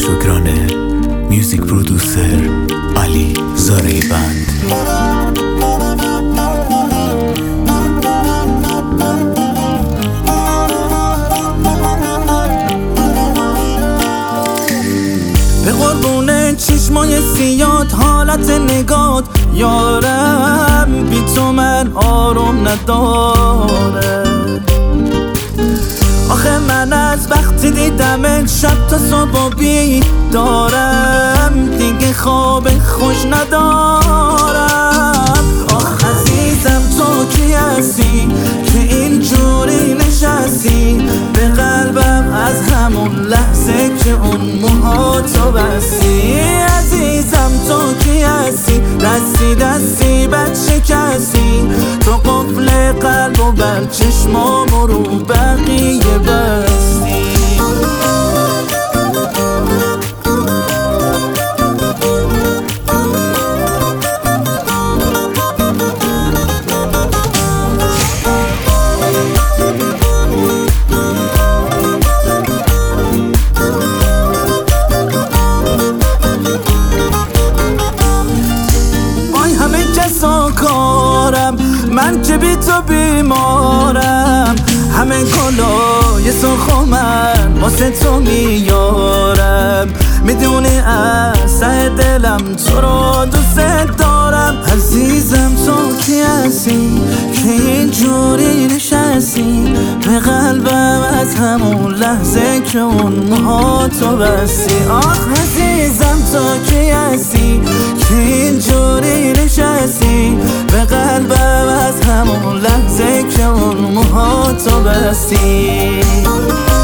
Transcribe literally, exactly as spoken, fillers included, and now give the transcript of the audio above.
شکرانه، میوزیک پرودوسر علی زارعی بند. به قربون چشمای سیاد حالت نگات یارم، بی تو من آروم نداره. آخه من از وقتی دیدمت شب تا صبح بیدارم، دیگه خواب خوش ندارم. آخ عزیزم تو کی هستی که اینجوری نشستی به قلبم از همون لحظه که اون موهاتو بستی. عزیزم تو کی هستی دستی دستی بد شکستی، تو قفل قلب و بر چشمامو رو بقیه بستی. کارم من که بی تو بیمارم، همه کلای سرخ من واسه تو میارم. میدونی از ته دلم تو رو دوست دارم. عزیزم تو کی هستی که اینجوری نشستی به قلبم از همون لحظه که اون موهاتو بستی. آخ عزیزم تو کی هستی که اینجوری نشستی به قلبم از همون لحظه که اون موهاتو بستی.